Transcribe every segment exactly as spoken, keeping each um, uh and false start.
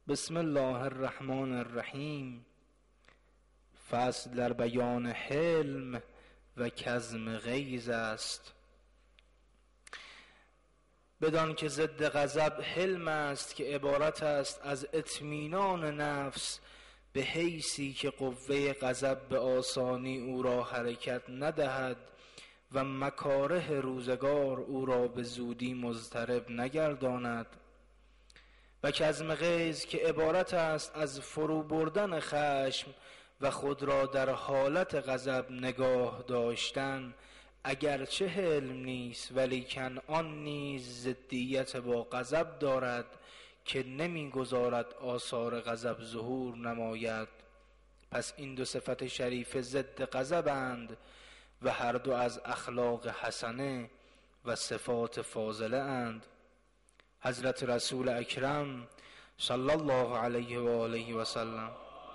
بسم الله الرحمن الرحیم. فصل در بیان حلم و کظم غیظ است. بدان که ضد غضب حلم است که عبارت است از اطمینان نفس به حیثی که قوه غضب به آسانی او را حرکت ندهد و مکاره روزگار او را به زودی مضطرب نگرداند، و کظم غیظ که عبارت است از فرو بردن خشم و خود را در حالت غضب نگاه داشتن، اگرچه حلم نیست ولیکن آن نیز ضدیت با غضب دارد که نمیگذارد آثار غضب ظهور نماید. پس این دو صفت شریف ضد غضبند و هر دو از اخلاق حسنه و صفات فاضله اند. حضرت رسول اکرم صلی الله علیه و آله و سلم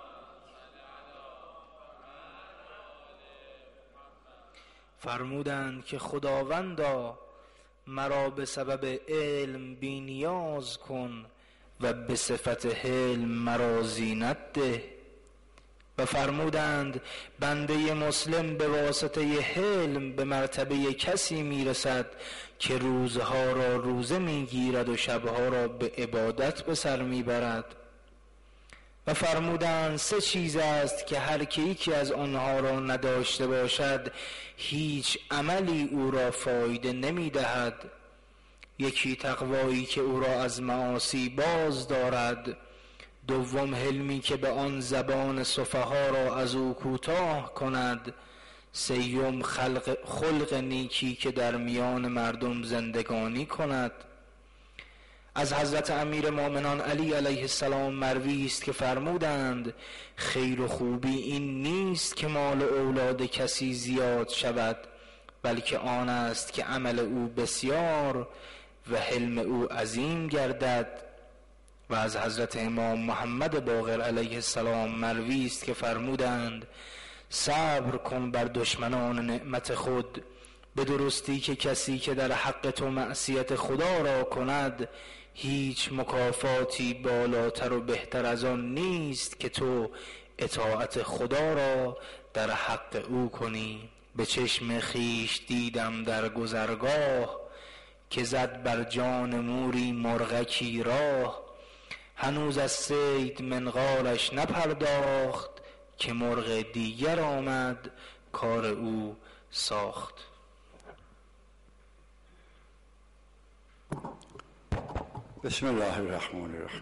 فرمودند که خداوندا مرا به سبب علم بی نیاز کن و به صفت حلم مرا زینت ده. و فرمودند بنده مسلم به واسطه حلم به مرتبه کسی میرسد که روزها را روزه میگیرد و شبها را به عبادت به سر میبرد. و فرمودند سه چیز است که هر که یکی از آنها را نداشته باشد هیچ عملی او را فایده نمیدهد. یکی تقوایی که او را از معاصی باز دارد، دوم حلمی که به آن زبان سفها را از او کوتاه کند، سیوم خلق خلق نیکی که در میان مردم زندگانی کند. از حضرت امیر مومنان علی علیه السلام مروی است که فرمودند خیر و خوبی این نیست که مال اولاد کسی زیاد شود، بلکه آن است که عمل او بسیار و حلم او عظیم گردد. و از حضرت امام محمد باقر علیه السلام مروی است که فرمودند صبر کن بر دشمنان نعمت خود، به درستی که کسی که در حق تو معصیت خدا را کند هیچ مکافاتی بالاتر و بهتر از آن نیست که تو اطاعت خدا را در حق او کنی. به چشم خیش دیدم در گذرگاه، که زد بر جان موری مرغکی راه. هنوز از صید منقارش نپرداخت، که مرغ دیگر آمد کار او ساخت. بسم الله الرحمن الرحیم.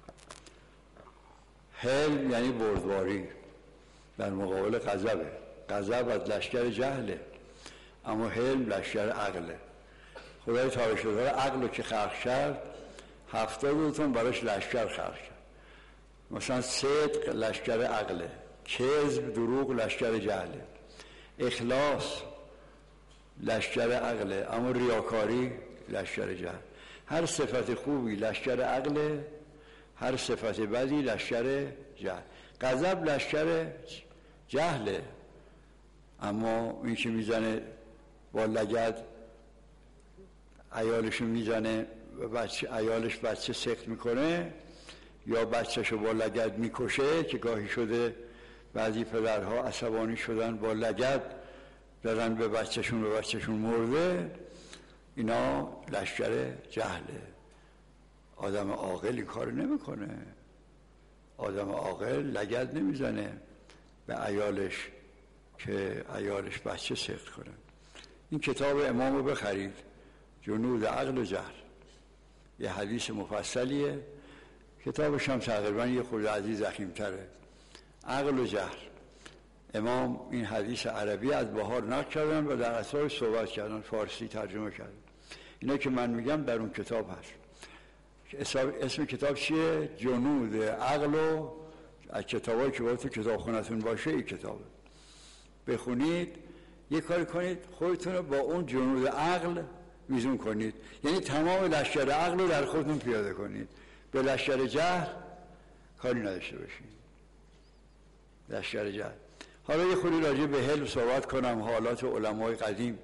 حلم یعنی بردباری در مقابل غضبه. غضب از لشکر جهله، اما حلم لشکر عقله. خدای تعالی شده عقل رو که خلق کرد هفتاد تن براش لشکر خلق کرد. مثلا صدق لشکر عقله، کذب دروغ لشکر جهله، اخلاص لشکر عقله، اما ریاکاری لشکر جهل. هر صفت خوبی لشکر عقله، هر صفت بدی لشکر جهل. غضب لشکر جهله، اما این که میزنه با لگد عیالشو میزنه و بچه عیالش بچه سخت میکنه یا بچهشو با لگد میکشه، که گاهی شده بعضی پدرها عصبانی شدن با لگد دادن به بچهشون و بچهشون مرده، اینا لشکر جهله. آدم عاقل این کار نمیکنه. آدم عاقل لگد نمیزنه به عیالش که عیالش بچه سخت کنه. این کتاب امام رو بخرید، جنود عقل و جهل، یه حدیث مفصلیه. کتابش هم تقریبا یه خورده عزیز ضخیم‌تره. عقل و جهل. امام این حدیث عربی از بهار نقل کردن و در اثرش صحبت کردن، فارسی ترجمه کردن. اینا که من میگم در اون کتاب هست. اسم کتاب چیه؟ جنود عقل. و از کتابایی که باید تو کتابخونه‌تون باشه این کتابه. بخونید، یه کاری کنید خودتون رو با اون جنود عقل میزون کنید، یعنی تمام لشکر عقل رو در خودتون پیاده کنید، به لشکر جهل کاری نداشته باشید. لشکر جهل. حالا یه خوری راجع به حلم صحبت کنم، حالات علمای قدیم.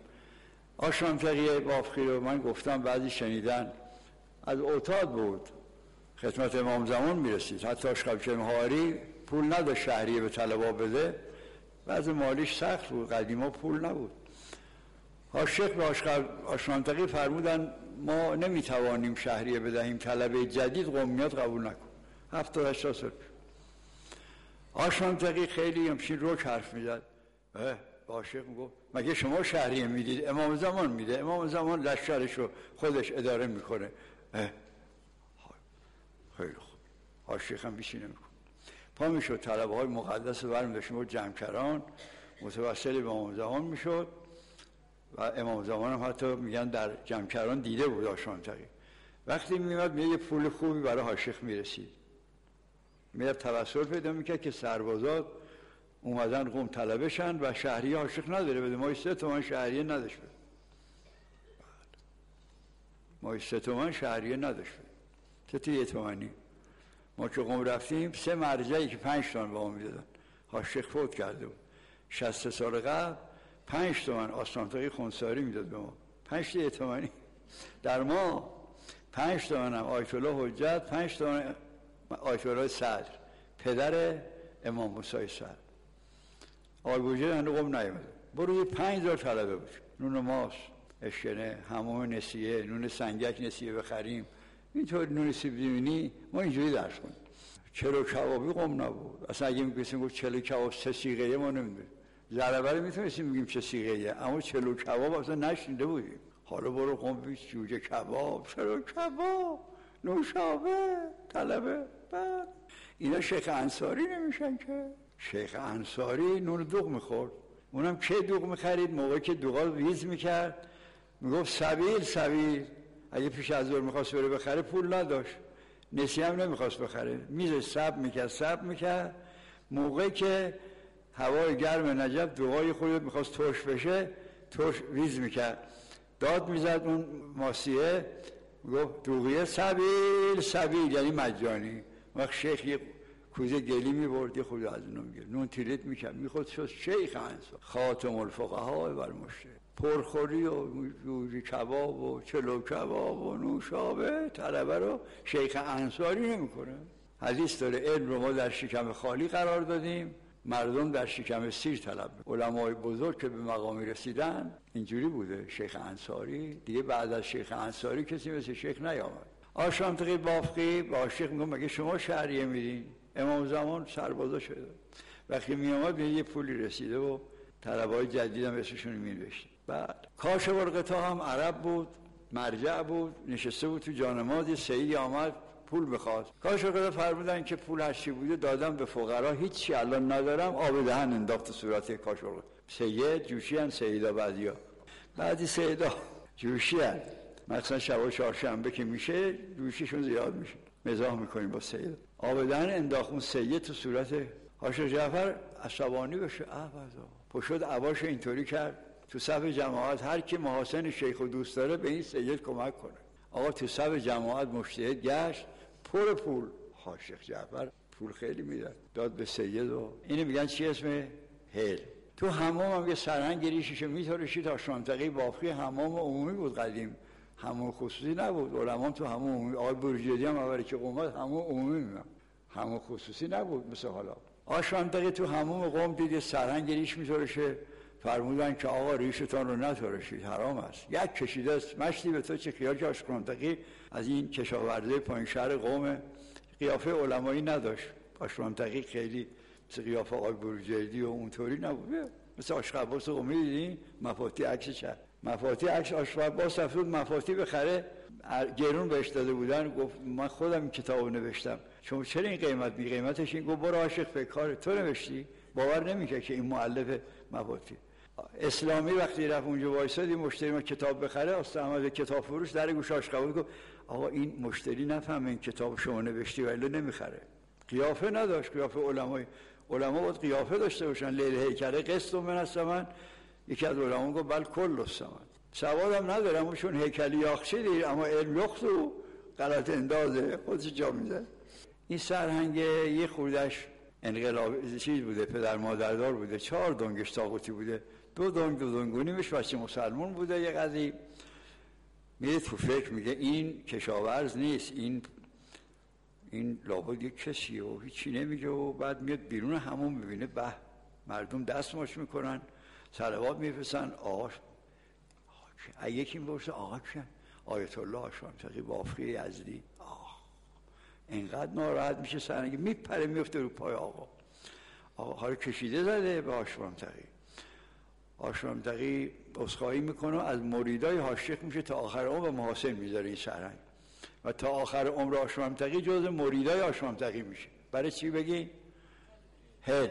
آشام تقیه بافخی رو من گفتم، بعضی شنیدن، از اوتاد بود، خدمت امام زمان میرسید. حتی اشقب جمهاری پول نداشت شهریه به طلبا بده، بعض مالیش سخت بود، قدیما پول نبود. حاشق به آشنامتقی فرمودن ما نمیتوانیم شهریه بدهیم، طلبه جدید قومیات قبول نکن. هفتاد هشتاد سال آشنامتقی خیلی همچین روک حرف میزد. حاشق میگفت مگه شما شهریه میدید؟ امام زمان میده، امام زمان لشکرش رو خودش اداره میکنه. خیلی خوب. حاشق هم بیشی نمیکن. پا میشد طلبه های مقدس برمی داشتیم و جمکران متوسل به امام زمان میشد و امام زمان هم حتی میگن در جمکران دیده بود آشنامتقی. وقتی میمد یه پول خوبی برای حاشق میرسید، میرفت توسل پیدا میکرد که سربازات اومدن قوم طلبه شن و شهریه حاشق نداره بده. ما سه تومن شهریه نداشت بده. ما سه تومن شهریه نداشت بده. چطور یه تومنی؟ ما که قوم رفتیم سه مرجعی که پنج تومن با ما میدادن. حاشق فوت کرده بود. شصت سال قبل پنج تومن آشنامتقی خونساری میداد به ما. پنج تا یه تومنی. در ما پنج تومن هم آیت الله حجت، پنج تومن آیت الله صدر پدر امام موسی صدر. آقای بوجه هنو قوم نیامده. برو یه پنج دار طلبه بود. نون ماس، اشکنه، حمام نسیه، نون سنگک نسیه بخریم. اینطور نون سیب زمینی ما اینجوری درس کنیم. چلو کبابی قوم نبود. اصلا اگه میگفتیم گفت چلو کباب سه سیغه‌ای ما نمیدونیم. ضربه رو میتونستیم بگیم چه سیغه‌ایه، اما چلو کباب اصلا نشنیده بودیم. حالا برو قوم بگید جوجه کباب، چلو کباب، نوشابه، طلبه. بعد اینا شیخ انصاری نمیشن که. شیخ انصاری نون دوغ میخورد. اونم که دوغ میخرید؟ موقعی که دوغا ویز میکرد میگفت سبیل سبیل. اگه پیش از ظهر میخواست بره بخره پول نداشت، نسیه هم نمیخواست بخره، میزش سب میکرد سب میکرد. موقعی که هوای گرم نجف دوغای خودت میخواست ترش بشه، ترش ویز میکرد، داد میزد اون ماسیه، میگفت دوغیه سبیل سبیل، یعنی مجانی. وقت شیخ یه کوزه گلی میبرد، یه خود از اونو میگرد، نون تیلیت میکرد، میخود شد شیخ انصار خاتم الفقها بر مشته. پرخوری و جوجه کباب و چلو کباب و نوشابه طلبه رو شیخ انصاری نمیکنه. حدیث داره علم رو ما در شکم خالی قرار دادیم، مردم در شکم سیر طلب. علمای بزرگ که به مقامی رسیدن اینجوری بوده. شیخ انصاری دیگه بعد از شیخ انصاری کسی مثل شیخ نیامد. آشنامتقی بافقی با شیخ میگم مگه شما شهریه میدین؟ امام زمان سربازا شده. وقتی میامد یه پولی رسیده و طلبای جدید هم اسمشون مینوشت. بعد کاشف الغطا هم عرب بود، مرجع بود، نشسته بود تو جانماز. سیدی آمد پول بخواست. کاشف الغطا فرمودن که پول هرچی بوده دادم به فقرا، هیچی الان ندارم. آب دهن انداخت صورت کاشف الغطا. سید جوشی ان سیدا بعدیا. بعدی سیدا جوشی ان. مثلا شب چهارشنبه که میشه جوشیشون زیاد میشه. مزاح میکنیم با سید. آب دهن انداخت اون سید تو صورت حاج جعفر. عصبانی بشه. ابدا. پشت عباش اینطوری کرد تو صف جماعت هر کی محاسن شیخ و دوست داره به این سید کمک کنه. آقا تو صف جماعت مجتهد گشت، پر پول. حاج جعفر پول خیلی میداد، داد به سید. و اینو میگن چی اسم هل. تو حمام هم یه سرهنگ ریشش میترشید. آشنامتقی بافقی حمام عمومی بود قدیم، حمام خصوصی نبود. علما تو حمام عمومی. آقای بروجردی هم اولی که قومت حمام عمومی میاد، حمام خصوصی نبود مثل حالا. آشنامتقی تو حمام قوم دید سرهنگ ریش میترشه، فرمودن که آقا ریشتان رو نترشید، حرام است. یک کشیده است مشتی به تو چه خیال که آشنامتقی از این کشاورزه پایین شهر قوم قیافه علمایی نداشت. آشنامتقی خیلی مثل قیافه آقای بروجردی و اونطوری نبود. مثل عاشق عباس قومی دیدین مفاتی عکس چه مفاتی عکس عاشق عباس رفت مفاتی بخره، گرون بهش داده بودن. گفت من خودم این کتابو نوشتم. شما چرا این قیمت می قیمتش این؟ گفت برو عاشق فکر تو نوشتی. باور نمیکنه که این مؤلف مفاتی اسلامی وقتی رفت اونجا وایساد این مشتری ما کتاب بخره، است احمد کتاب فروش در گوش عاشق عباس گفت آقا این مشتری نفهمه این کتاب شما نوشتی ولی نمیخره. قیافه نداشت. قیافه علمای علما باید قیافه داشته باشن. لیل هیکله قسط من الثمن. یکی از علما گفت بل کل الثمن. سوادم ندارم چون هیکلی یاخچه دیر، اما علم یختو غلط اندازه خودش جا میزه. این سرهنگ یه خوردش انقلاب چیز بوده، پدر مادردار بوده، چهار دنگش طاقوتی بوده، دو دنگ دو دنگونیمش بچه مسلمون بوده. یه قضیه میره تو فکر میگه این کشاورز نیست، این این لابد یک کسیه و هیچی نمیگه و بعد میاد بیرون همون میبینه به مردم دست ماچ میکنن، صلوات میفرستن. آقا یکی میپرسه آقا کیه؟ آیت الله آشوامتقی بافقی یزدی. آه اینقدر ناراحت میشه، سرنگی میپره میفته رو پای آقا. آقا حالا کشیده زده به آشوامتقی. آشوامتقی عذرخواهی میکنه، از مریدای حاشیه میشه تا آخر عمر و محاسن میذاره این سرنگ و تا آخر عمر آشوامتقی جز مریدای آشوامتقی میشه. برای چی بگی؟ هل.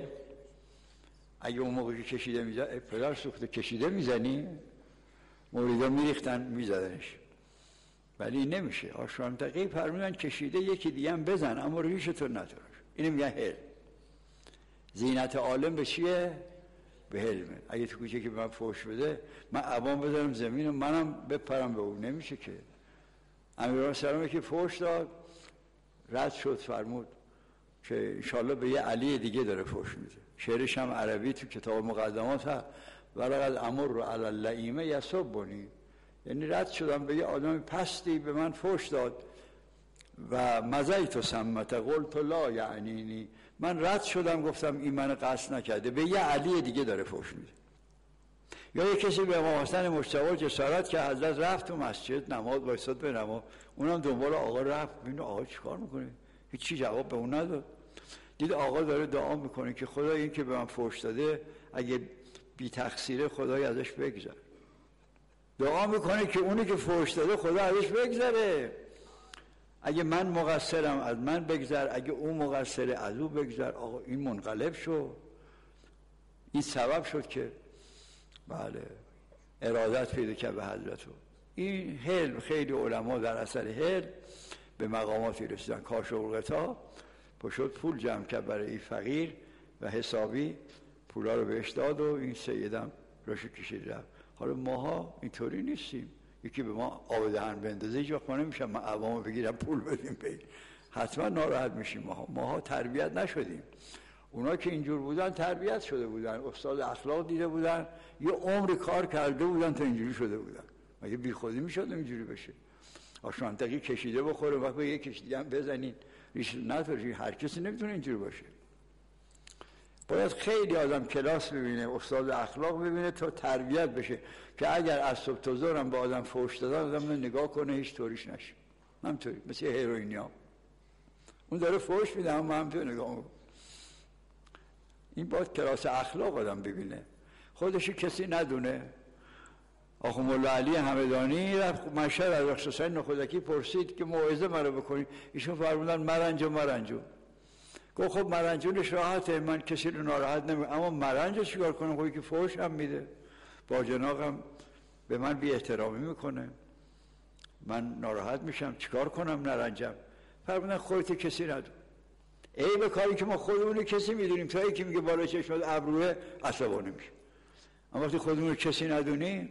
اگه اون موقع که کشیده میزنه پدر سوخته کشیده میزنی، مریدا میریختن میزدنش، ولی این نمیشه. آشوامتقی فرمودن کشیده یکی دیگه هم بزن اما ریشتو نترش. اینو میگن هل. زینت عالم به چیه؟ به حلمه. اگه تو کوچه که به من فوش بده من عوام بذارم زمین و منم بپرم به اون، نمیشه که. امیرالمومنین سلام که فوش داد رد شد، فرمود که انشالله به یه علی دیگه داره فوش میده. شعرش هم عربی تو کتاب مقدمات هست، ولقد امر علی اللئیمه یسبنی، یعنی رد شدم به یه آدم پستی به من فوش داد و مزیت سمت قلت لا یعنینی، من رد شدم گفتم این من قصد نکرده، به یه علی دیگه داره فوش میده. یا یه کسی به امام حسن مجتبی جسارت که حضرت رفت تو مسجد نماز وایساد به نماز، اونم دنبال آقا رفت، ببین آقا چیکار میکنه، هیچی جواب به اون نداد. دید آقا داره دعا میکنه که خدا این که به من فوش داده اگه بی تقصیره خدای ازش بگذره. دعا میکنه که اونی که فوش داده خدا ازش بگذره. اگه من مقصرم از من بگذر، اگه اون مقصره از او بگذر. آقا این منقلب شد، این سبب شد که بله ارادت پیدا کرد به حضرتو. این حلم، خیلی علما در اثر حلم به مقاماتی رسیدن. کاشف‌الغطا پشت پول جمع کرد برای این فقیر و حسابی پولا رو بهش داد و این سیدم روش کشید رفت. حالا ماها اینطوری نیستیم، یکی به ما آب دهن بندازه هیچ وقت ما نمیشم من عوامو بگیرم پول بدیم به، حتما ناراحت میشیم. ماها ماها تربیت نشدیم. اونا که اینجور بودن تربیت شده بودن، استاد اخلاق دیده بودن، یه عمر کار کرده بودن تا اینجوری شده بودن. مگه بی خودی میشد اینجوری بشه؟ آشوامتقی کشیده بخوره وقت به یک کشیده هم بزنین ریش نداره. هر کسی نمیتونه اینجوری باشه. باید خیلی آدم کلاس ببینه، استاد اخلاق ببینه تا تربیت بشه که اگر از صبح تا ظهر به آدم فحش دادن آدم نگاه کنه هیچ طوریش نشه. همینطوری مثل هیروئینیا، اون داره فحش میده اما همینطور نگاه میکنه. این باید کلاس اخلاق آدم ببینه، خودشو کسی ندونه. آخو مولا علی همدانی رفت مشهد از بخش حسین نخودکی پرسید که موعظه مرا بکنید، ایشون فرمودن مرنج و مرنجو. گفت خب مرنجونش راحته، من کسی رو ناراحت نمی، اما مرنج چیکار کنم؟ خودی که فحش هم میده، با جناقم به من بی احترامی میکنه، من ناراحت میشم، چیکار کنم نرنجم؟ فرمودن خودت کسی ندون. ای به کاری که ما خودمون کسی میدونیم، تا یکی میگه بالا چشمت ابروه عصبانی میشه. اما وقتی خودمون کسی ندونی،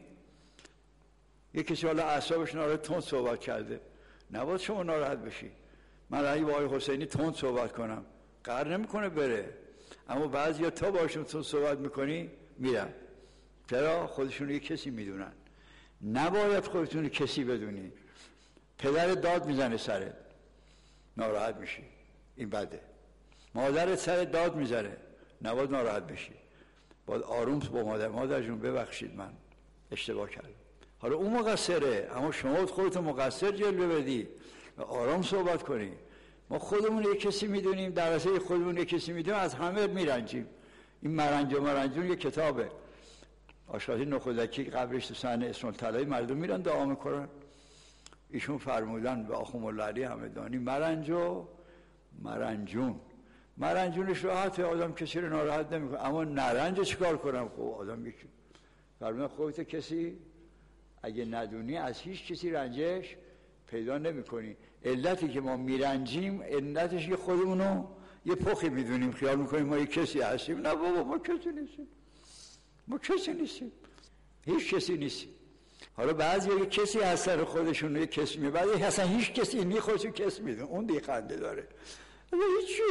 یک کسی حالا اعصابش ناراحت تند صحبت کرده، نباید شما ناراحت بشی. من اگه با آقای حسینی تند صحبت کنم قهر نمیکنه بره، اما بعضیا تا باشون تند صحبت میکنی میرن. چرا؟ خودشون یک کسی میدونن. نباید خودتون کسی بدونی. پدر داد میزنه سرت، ناراحت میشی، این بده. مادرت سرت داد میزنه، نباید ناراحت بشی، باید آروم با مادر، مادر جون ببخشید من اشتباه کردم. حالا اون مقصره، اما شما خودتون مقصر جلوه بدی و آرام صحبت کنی. ما خودمون یک کسی میدونیم، در اصل خودمون یک کسی میدونیم، از همه میرنجیم. این مرنج و مرنجون یک کتابه. آشقاطی نخودکی قبرش تو صحنه اسم الطلایی مردم میرن دعا میکنن. ایشون فرمودن به آخو مولا علی همدانی مرنج و مرنجون. مرنجونش راحته، آدم کسی رو ناراحت نمیکنه، اما نرنج چیکار کنم؟ خب آدم یکی فرمودن خودت کسی اگه ندونی از هیچ کسی رنجش پیدا نمی کنی. علتی که ما میرنجیم علتش که خودمونو یه پخی میدونیم، خیال میکنیم ما یه کسی هستیم. نه بابا، ما کسی نیستیم، ما کسی نیستیم، هیچ کسی نیستیم. حالا بعضی یه کسی هستن خودشون یه کسی می، بعضی اصلا هیچ کسی نی خودشو کسی میدون، اون دی خنده داره. هیچی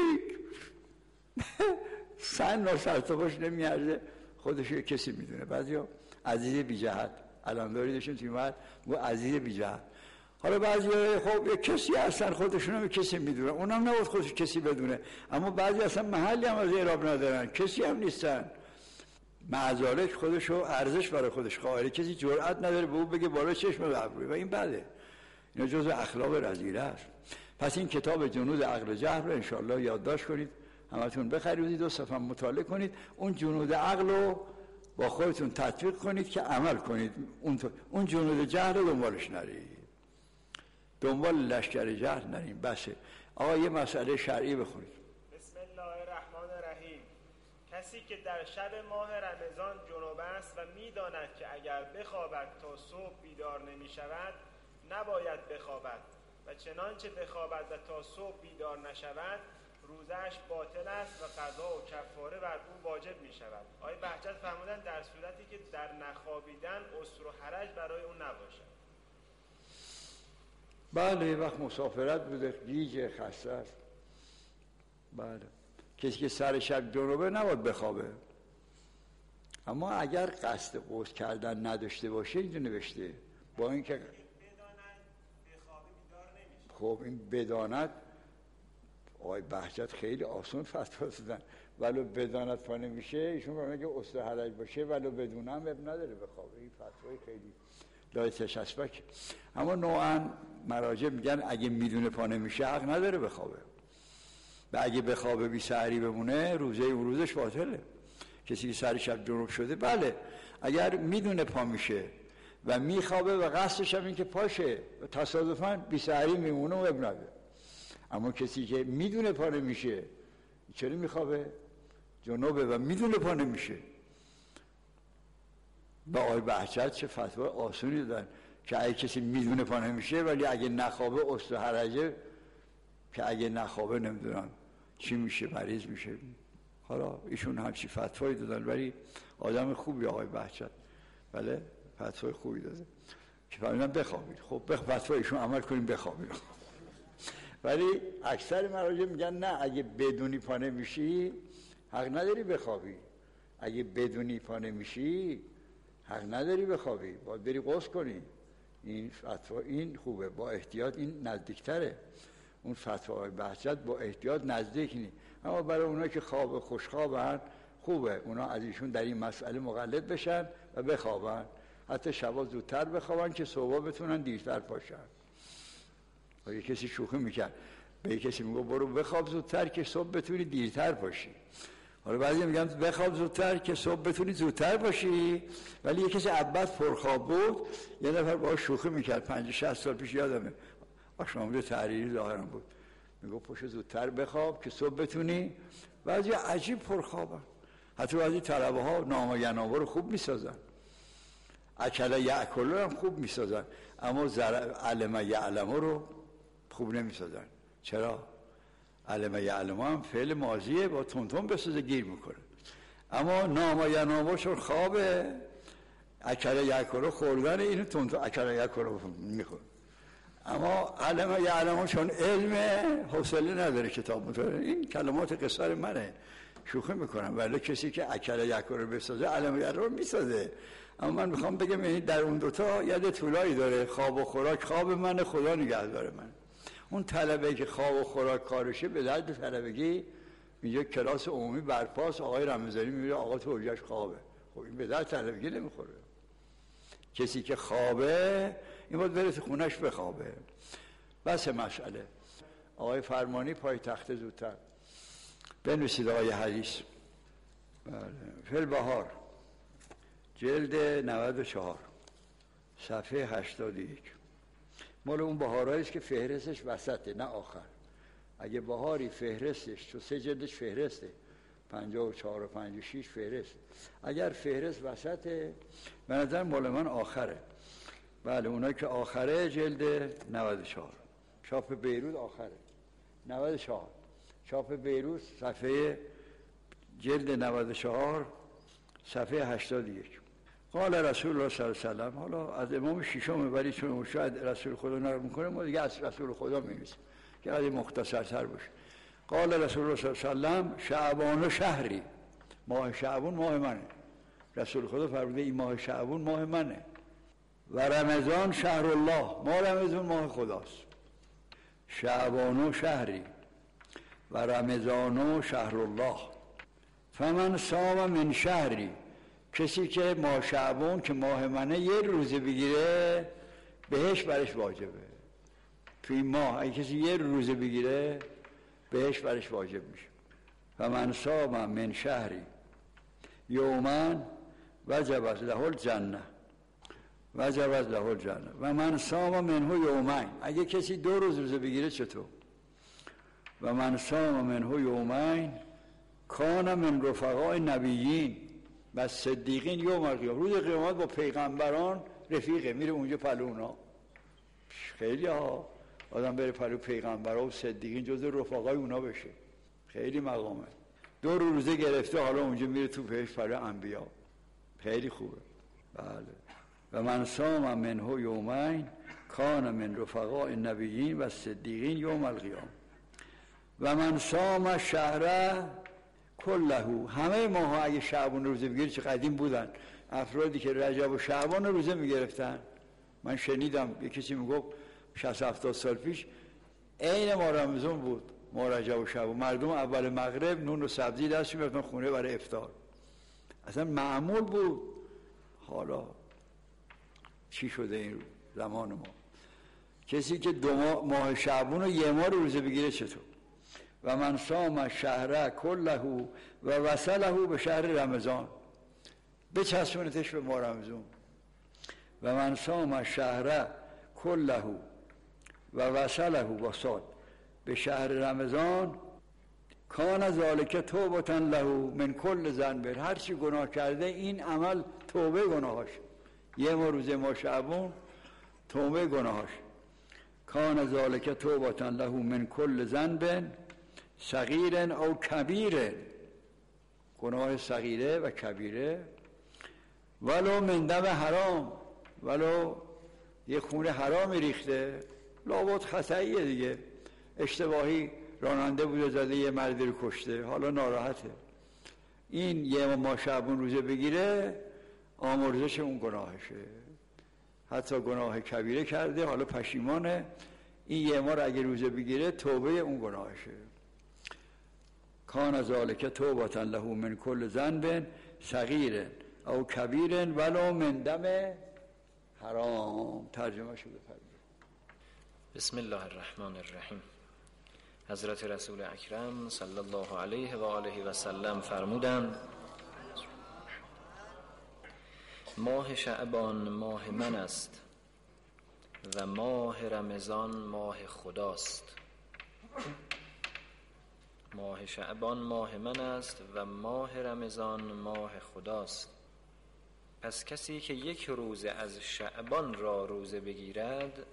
سن و سرتاپاش نمیارزه، خودشو یه کسی میدونه. بعضیا عزیز بی جهت، الان داری داشتیم توی مرد و عزیز بی جهت. حالا بعضی خب یک کسی هستن خودشون هم کسی میدونن، اونم نباید خودش کسی بدونه، اما بعضی اصلا محلی هم از اعراب ندارن، کسی هم نیستن، معذالک خودشو ارزش برای خودش قائله، کسی جرئت نداره به او بگه بالا چشم و ابروی و این بده. اینا جزء اخلاق رذیله است. پس این کتاب جنود عقل جهل رو انشاءالله یادداشت کنید، همتون بخرید و صفحه مطالعه کنید، اون جنود عقل رو با خودتون تطبیق کنید که عمل کنید، اون اون جنود جهل رو دنبالش نرید، دنبال لشکر جهل نرید. بسه آقا یه مسئله شرعی بخونید. بسم الله الرحمن الرحیم. کسی که در شب ماه رمضان جنوب است و می‌داند که اگر بخوابد تا صبح بیدار نمی‌شود نباید بخوابد و چنانچه بخوابد و تا صبح بیدار نشود روزش باطل است و قضا و کفاره بر او واجب می شود. آقای بهجت فرمودن در صورتی که در نخوابیدن عسر و حرج برای اون نباشد. بله یه وقت مسافرت بوده، گیج خسته است. بله کسی که سر شب جنوبه نباید بخوابه، اما اگر قصد غسل کردن نداشته باشه اینجا نوشته با اینکه بداند بخوابه بیدار نمیشه. خب این بداند آقای بهجت خیلی آسان فتوا دادن، ولو بداند پا نمیشه، ایشون میگه اصل حرج باشه ولو بدونم اب نداره بخوابه. این فتوای خیلی لای تشسبک. اما نوعا مراجع میگن اگه میدونه پا نمیشه حق نداره بخوابه و اگه بخوابه بی سحری بمونه روزه اون روزش باطله. کسی که سر شب جنوب شده بله اگر میدونه پا میشه و میخوابه و قصدش هم این که پاشه و تصادفاً بی سحری میمونه و اب نداره. اما کسی که میدونه پا نمیشه چرا میخوابه؟ جنوبه و میدونه پا نمیشه. با آقای بهجت چه فتوا آسونی دادن که اگه کسی میدونه پا نمیشه ولی اگه نخوابه اصل حرجه، که اگه نخوابه نمیدونم چی میشه، مریض میشه. حالا ایشون همچی فتوایی دادن ولی آدم خوبی آقای بهجت، بله فتوای خوبی داده که فهمیدن بخوابید. خب فتوای ایشون عمل کنیم بخوابید. ولی اکثر مراجع میگن نه اگه بدونی پا نمیشی حق نداری بخوابی، اگه بدونی پا نمیشی حق نداری بخوابی، باید بری غسل کنی. این فتوا این خوبه، با احتیاط این نزدیکتره. اون فتوای بهجت با احتیاط نزدیک نی، اما برای اونا که خواب خوشخوابن خوبه اونا از ایشون در این مسئله مقلد بشن و بخوابن، حتی شبا زودتر بخوابن که صبح بتونن دیرتر پاشن. و یه کسی شوخی میکرد به یه کسی میگه برو بخواب زودتر که صبح بتونی دیرتر پاشی. حالا بعضی میگن بخواب زودتر که صبح بتونی زودتر پاشی، ولی یه کسی عباس پرخواب بود یه نفر باهاش شوخی میکرد پنجاه شصت سال پیش یادمه، آشناموده تحریری ظاهرا بود، میگه پاشو زودتر بخواب که صبح بتونی. بعضی عجیب پرخوابن، حتی بعضی طلبه ها نام و ینابه رو خوب میسازن، اکل یأکل هم خوب میسازن، اما علم یعلم رو خوب نمیسازن. چرا؟ علم یعلم هم فعل ماضیه با تونتون بسازه گیر میکنه، اما نام و ینابه چون خوابه اکل یأکل خوردن اینو تونتون اکل یأکل میخوره. اما علم یعلم چون علم حوصله نداره کتاب مطالعه. این کلمات قصار منه، شوخی میکنم، ولی کسی که اکل یأکل رو بسازه علم یعلم رو میسازه. اما من میخوام بگم یعنی در اون دوتا ید طولایی داره، خواب و خوراک خواب منه، خدا نگهدار من. اون طلبه که خواب و خوراک کارشه به درد طلبگی میگه کلاس عمومی برپاس آقای رمضانی میگه آقا تو اوجش خوابه، خب این به درد طلبگی نمیخوره. کسی که خوابه این باید بره تو خونش بخوابه. بس مسئله. آقای فرمانی پای تخت زودتر بنویسید آقای حدیث. بله. فی البهار جلد نود و چهار صفحه هشتاد و یک. مال اون بهارهایی است که فهرستش وسطه نه آخر. اگه بهاری فهرستش تو سه جلدش فهرسته، پنجاه و چهار و پنجاه و شش فهرست، اگر فهرست وسطه به نظر مال من آخره. بله اونایی که آخره جلد نود و چهار، چاپ بیروت آخره نود و چهار، چاپ بیروت صفحه جلد نود و چهار صفحه هشتاد و یک. قال رسول الله صلی الله علیه و سلم. حالا از امام شیشم ولی چون شاید رسول خدا نقل میکنه ما دیگه از رسول خدا می‌نویسیم که از مختصرتر باشه. قال رسول الله صلی الله علیه و سلم شعبان شهری، ماه شعبان ماه منه. رسول خدا فرموده این ماه شعبان ماه منه و رمضان شهر الله، ما رمضان ماه خداست، شعبان شهری و رمضان شهر الله. فمن صام من شهری، کسی که ماه شعبان که ماه منه یه روزه بگیره بهش برش واجبه. توی این ماه اگه کسی یه روزه بگیره بهش برش واجب میشه. فمن صام من شهری یوما وجبت له الجنه وجبت له الجنه و من صام منه یومین، اگه کسی دو روز روزه بگیره چطور؟ و من صام منه یومین کان من رفقاء نبیین و صدیقین یوم القیامه، روز قیامت با پیغمبران رفیقه، میره اونجا پلو اونا. خیلی ها آدم بره پلو پیغمبران و صدیقین، جز رفقای اونا بشه، خیلی مقامه. دو روزه گرفته حالا اونجا میره تو پیش پلو انبیا، خیلی خوبه. بله. و من صام منه یومین کان من رفقاء النبیین و صدیقین یوم القیامه و من صام شهر کله، همه ماها اگه شعبان روزه بگیره، چه قدیم بودن افرادی که رجب و شعبان روزه میگرفتن. من شنیدم یه کسی میگفت شصت هفتاد سال پیش عین ما رمضان بود، ما رجب و شعبان، مردم اول مغرب نون و سبزی دست می‌گرفتن خونه برای افطار، اصلا معمول بود. حالا چی شده این زمان ما؟ کسی که دو ماه, ماه شعبان و یه ماه روزه بگیره چطور؟ و من صام شهر کله و وصله به شهر رمضان، بچسبونتش به ماه رمضان. و من صام شهر کله و وصله وصال به شهر رمضان کان ذالک توبة له من کل ذنب، هر چی گناه کرده این عمل توبه گناهاش، یه ماه روزه ماه شعبان توبه گناهاش. کان ذالک توبة له من کل ذنب صغیر او کبیر، گناه صغیره و کبیره. ولو من دم حرام، ولو یه خون حرامی ریخته، لابد خطاییه دیگه، اشتباهی راننده بوده زده یه مردی رو کشته، حالا ناراحته، این یه ماه شعبان روزه بگیره آمرزش اون گناهشه. حتی گناه کبیره کرده حالا پشیمانه، این یه ماه اگه روزه بگیره توبه اون گناهشه. کان ذالک توبة له من کل ذنب صغیر او کبیر ولو من دم حرام. ترجمه شده فرمایید. بسم الله الرحمن الرحیم. حضرت رسول اکرم صلی الله علیه و آله و سلم فرمودند ماه شعبان ماه من است و ماه رمضان ماه خداست. ماه شعبان ماه من است و ماه رمضان ماه خداست. پس کسی که یک روزه از شعبان را روزه بگیرد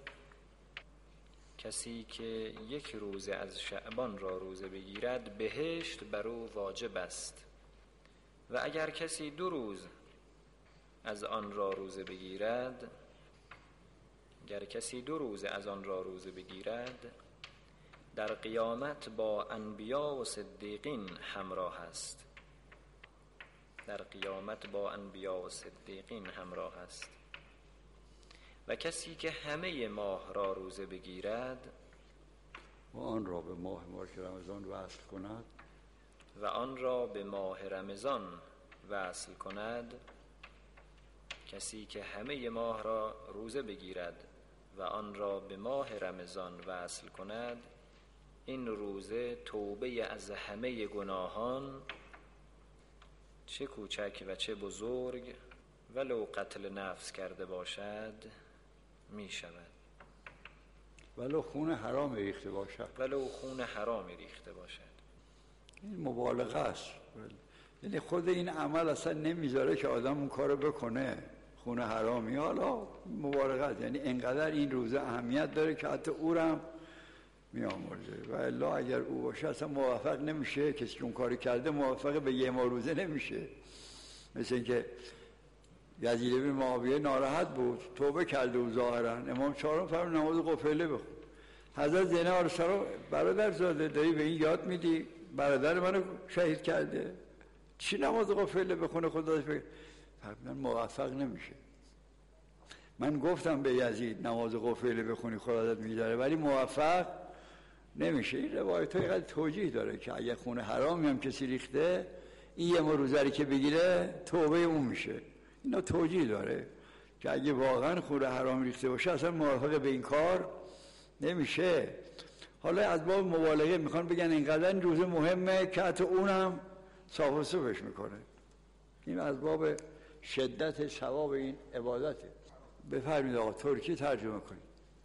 کسی که یک روزه از شعبان را روزه بگیرد بهشت بر او واجب است و اگر کسی دو روز از آن را روزه بگیرد اگر کسی دو روز از آن را روزه بگیرد در قیامت با انبیا و صدیقین همراه است. در قیامت با انبیا و صدیقین همراه است. و کسی که همه ماه را روزه بگیرد و آن را به ماه مبارک رمضان وصل کند و آن را به ماه رمضان وصل کند کسی که همه ماه را روزه بگیرد و آن را به ماه رمضان وصل کند این روزه توبه از همه گناهان چه کوچک و چه بزرگ ولو قتل نفس کرده باشد می شود. ولو خون حرام ریخته باشد ولو خون حرام ریخته باشد. این مبالغه است، یعنی خود این عمل اصلا نمیذاره که آدم اون کارو بکنه، خون حرامی. حالا مبالغه است، یعنی انقدر این روزه اهمیت داره که حتی او رو هم میامرزه و الا اگر او باشه اصلا موفق نمیشه. کسی که اون کاری کرده موفق به یه ماه روزه نمیشه. مثل اینکه یزید بن معاویه ناراحت بود، توبه کرده و ظاهرا امام چهارم فرمود نماز قفله بخون. حضرت زینب عروسا برادر زاده داری به این یاد میدی برادر منو شهید کرده، چی نماز قفله بخونه خداش بگه؟ فرمودن موفق نمیشه. من گفتم به یزید نماز قفیله بخونی خدا ازت می‌داره، ولی موفق نمیشه. این روایت ها اینقدر توجیه داره که اگه خون حرامی هم کسی ریخته، این یه روزه که بگیره توبه اون میشه. اینا توجیه داره که اگه واقعا خون حرام ریخته باشه اصلا موافق به این کار نمیشه. حالا از باب مبالغه میخوان بگن اینقدر این روزه مهمه که حتی اونم صاف و صوفش میکنه. این از باب شدت ثواب این عبادته. بفرمایید آقا ترکی ترجمه کنید.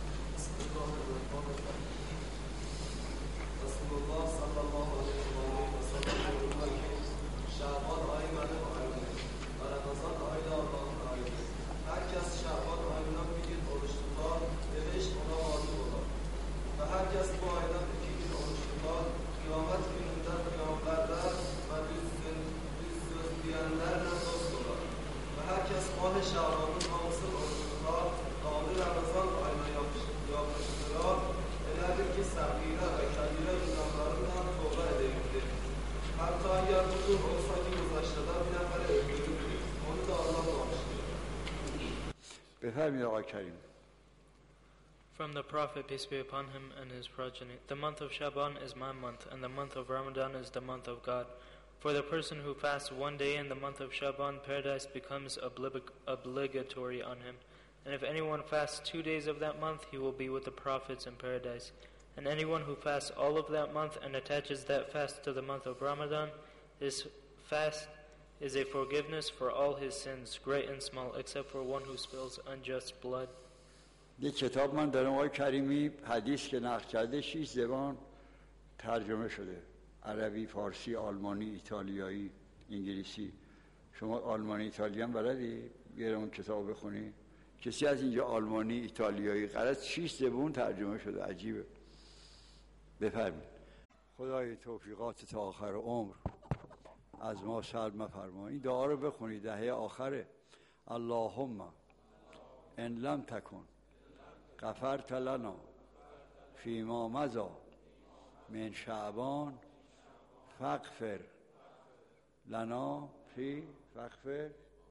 From the Prophet, peace be upon him, and his progeny. The month of Shaban is my month, and the month of Ramadan is the month of God. For the person who fasts one day in the month of Shaban, paradise becomes oblig- obligatory on him. And if anyone fasts two days of that month, he will be with the prophets in paradise. And anyone who fasts all of that month and attaches that fast to the month of Ramadan, his fast is a forgiveness for all his sins, great and small, except for one who spills unjust blood. یک کتاب من دارم آقای کریمی، حدیث که نقل کرده شش زبان ترجمه شده: عربی، فارسی، آلمانی، ایتالیایی، انگلیسی. شما آلمانی، ایتالیایی هم بلدی؟ بیارم اون کتاب بخونی. کسی از اینجا آلمانی، ایتالیایی غلط شش زبان ترجمه شده. عجیبه. بفرمایید. خدای توفیقات تا آخر عمر از ما سلب مفرما. این دعا رو بخونید، دهه آخره. اللهم ان لم تکن غفرت لنا فیما مضی من شعبان فاغفر لنا فی فاغفر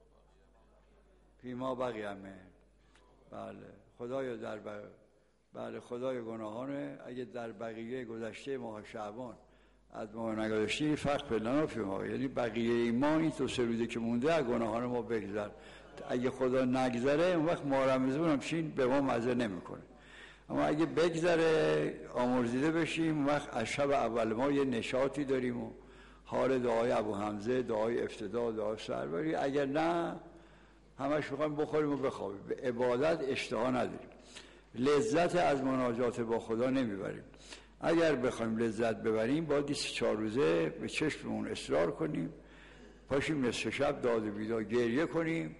فیما بقی من. بله خدایا در بر... بله خدای گناهانه اگه در بقیه گذشته ماه شعبان از ما نگذاشتی فاغفر لنا فیما، یعنی بقیه ما این تو سه روزه که مونده از گناهان ما بگذر. اگه خدا نگذره اون وقت ماه رمضان هم چین به ما مزه نمیکنه، اما اگه بگذره آمرزیده بشیم اون وقت از شب اول ما یه نشاطی داریم و حال دعای ابو حمزه، دعای افتضاح، دعای سربری. اگر نه همش میخوایم بخوریم و بخوابیم، به عبادت اشتها نداریم، لذت از مناجات با خدا نمیبریم. اگر بخوایم لذت ببریم باید بیست و چهار روزه به چشممون اصرار کنیم، پاشیم نصف شب داد و بیداد گریه کنیم،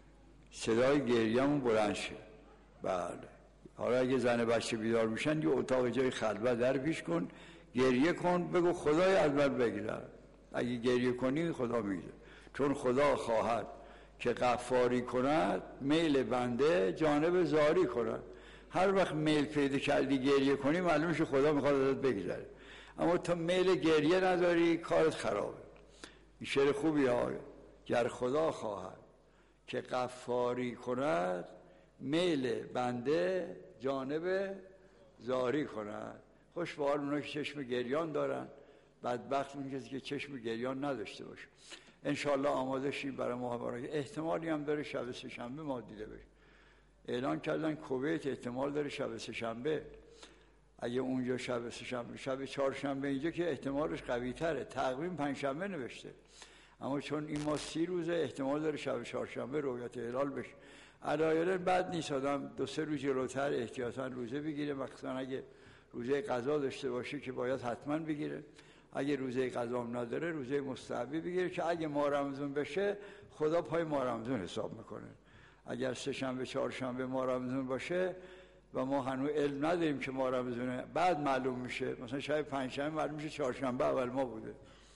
صدای گریه‌مون بلند شه. بله حالا اگه زن بچه بیدار میشن یه اتاق جای خلوت در پیش کن، گریه کن، بگو خدای از من بگذر. اگه گریه کنی خدا میگذره، چون خدا خواهد که غفاری کند میل بنده جانب زاری کند. هر وقت میل پیدا کردی گریه کنی معلومه که خدا میخواد ازت بگذره، اما تو میل گریه نداری کارت خرابه. این شعر خوبی ها. گر خدا خواهد که غفاری کند میل بنده جانب زاری کند. خوش به حال اونا که چشم گریان دارن، بدبخت اون کسی که چشم گریان نداشته باشه. انشالله آماده شیم برای ماه برکت. احتمالی هم داره شب سه‌شنبه ما دیده بشه. اعلان کردن کویت احتمال داره شب سه‌شنبه. اگه اونجا شب سه‌شنبه، شب چهارشنبه اینجا که احتمالش قوی تره. تقویم پنجشنبه نوشته، اما چون این ما سی روزه احتمال داره شب چهارشنبه رویت هلال بشه. علایالله بد نیست آدم دو سه روز جلوتر احتیاطاً روزه بگیره، مخصوصا اگه روزه قضا داشته باشه که باید حتما بگیره. اگه روزه قضا نداره روزه مستحبی بگیره که اگه ماه رمضان بشه خدا پای ماه رمضان حساب میکنه. اگر سه شنبه چهارشنبه ماه رمضان باشه و ما هنوز علم نداریم که ماه رمضانه، بعد معلوم میشه، مثلا شاید پنجشنبه معلوم میشه چهارشنبه اول ما بوده.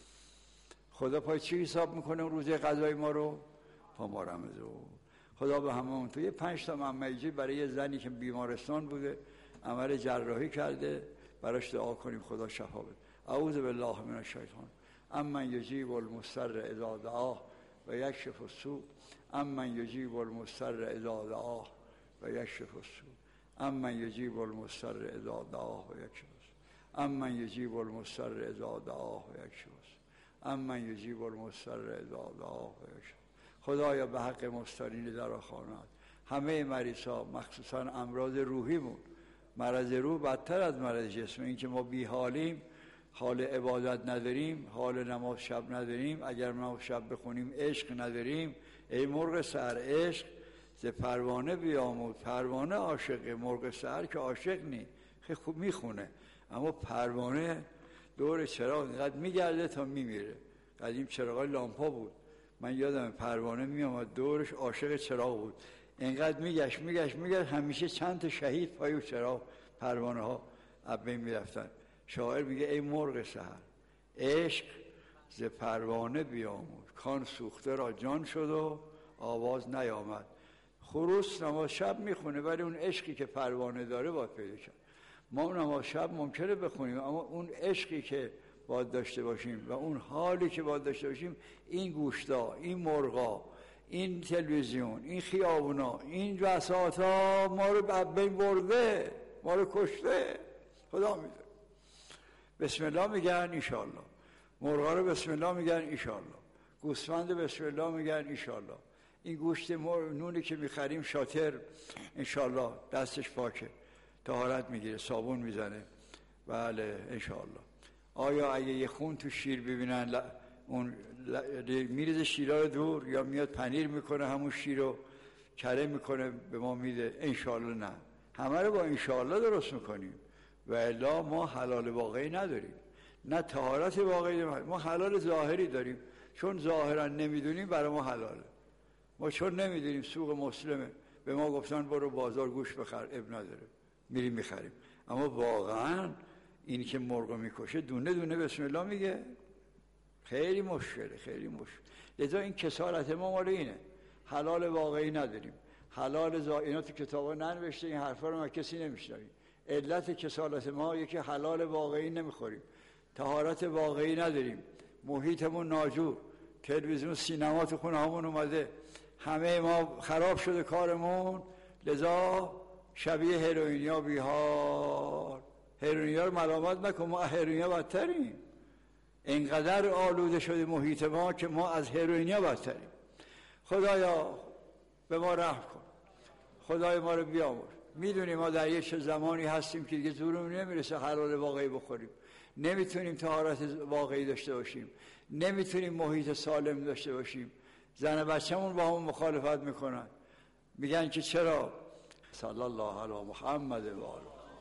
خدا پای چی حساب میکنه روزه قضای ما رو؟ پا ما رمضان. خدا به همون تو یه پنج تا ممیجی برای یه زنی که بیمارستان بوده عمل جراحی کرده، براش دعا کنیم خدا شفا بده. اعوذ بالله من الشیطان. امن یجیب المضطر اذا دعاه و یکشف السوء، امن یجیب المضطر اذا دعاه و یکشف السوء امن یجیب المضطر اذا دعاه و یکشف السوء امن یجیب المضطر اذا دعاه و یکشف السوء امن یجیب المضطر اذا دعاه و یکشف. خدایا به حق مضطرین در خانات، همه مریضا مخصوصا امراض روحیمون، مرض روح بدتر از مرض جسم، این که ما بی حالیم، حال عبادت نداریم، حال نماز شب نداریم، اگر نماز شب بخونیم عشق نداریم. ای مرغ سحر عشق ز پروانه بیاموز. پروانه عاشقه، مرغ سحر که عاشق نی، خیلی خوب میخونه، اما پروانه دور چراغ اینقدر میگرده تا میمیره. قدیم چراغای لامپا بود، من یادم پروانه میامد دورش عاشق چراغ بود، اینقدر میگشت میگشت میگشت همیشه چند تا شهید پای چراغ پروانه ها از بین میرفتن. شاعر میگه ای مرغ سحر عشق ز پروانه بیاموز، کان سوخته را جان شد و آواز نیامد. خروس نماز شب میخونه ولی اون عشقی که پروانه داره باید پیدا کرد. ما نماز شب ممکنه بخونیم اما اون عشقی که باید داشته باشیم و اون حالی که باید داشته باشیم، این گوشتا، این مرغا، این تلویزیون، این خیابونا، این بساطا ما رو از بین برده، ما رو کشته. خدا میدونه. بسم الله میگن ایشالله، مرغا رو بسم الله میگن ایشالله، گوسفند بسم الله میگن ایشالله. این گوشت نونی که میخریم شاتر انشالله دستش پاکه، طهارت میگیره، صابون میزنه. بله انشالله. آیا اگه یه خون تو شیر ببینن ل... اون ل... میریزه شیرها رو دور، یا میاد پنیر میکنه همون شیر رو کره میکنه به ما میده؟ انشالله نه، همه رو با انشالله درست میکنیم و الا ما حلال واقعی نداریم، نه طهارت واقعی داریم. ما حلال ظاهری داریم، چون ظاهرا نمیدونیم برای ما حلاله. ما چون نمیدونیم سوق مسلمه، به ما گفتن برو بازار گوش بخر، اب نداره، میریم میخریم. اما واقعا اینی که مرغ میکشه دونه دونه بسم الله میگه، خیلی مشکله، خیلی مشکل. لذا این کسالت ما مال اینه، حلال واقعی نداریم. حلال ظاهری اینا تو کتابا ننوشته، این حرفا رو ما کسی نمیشنویم. علت کسالت ما یکی حلال واقعی نمیخوریم، طهارت واقعی نداریم، محیطمون ناجور، تلویزیون سینما تو خونه همون اومده، همه ما خراب شده کارمون. لذا شبیه هروئینیا بیهار. هروئینیا رو ملامت نکن، ما هروئینیا بدتریم. اینقدر آلوده شده محیط ما که ما از هروئینیا بدتریم. خدایا به ما رحم کن، خدای ما رو بیامرز. میدونیم ما در یک زمانی هستیم که دیگه زورمون نمیرسه حلال واقعی بخوریم، نمیتونیم طهارت واقعی داشته باشیم، نمیتونیم محیط سالم داشته باشیم. زن بچه‌مون با همون مخالفت میکنن، میگن که چرا. صلی الله علی محمد و آله.